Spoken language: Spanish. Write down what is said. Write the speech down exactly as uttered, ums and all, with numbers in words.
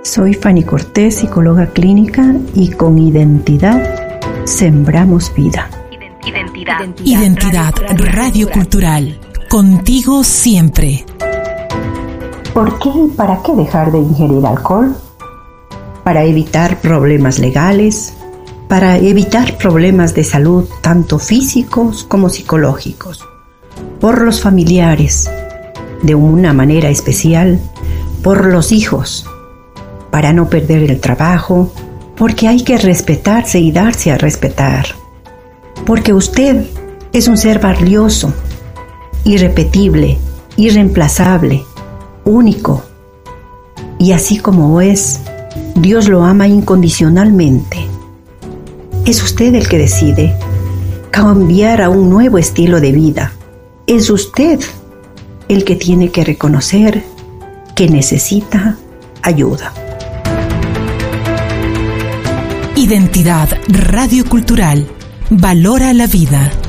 Soy Fanny Cortés, psicóloga clínica, y con Identidad sembramos vida. Identidad, Identidad Radio Cultural. Contigo siempre. ¿Por qué y para qué dejar de ingerir alcohol? Para evitar problemas legales, para evitar problemas de salud, tanto físicos como psicológicos, por los familiares, de una manera especial, por los hijos, para no perder el trabajo, porque hay que respetarse y darse a respetar, porque usted es un ser valioso, irrepetible, irreemplazable, único, y así como es, Dios lo ama incondicionalmente. Es usted el que decide cambiar a un nuevo estilo de vida. Es usted el que tiene que reconocer que necesita ayuda. Identidad Radio Cultural. Valora la vida.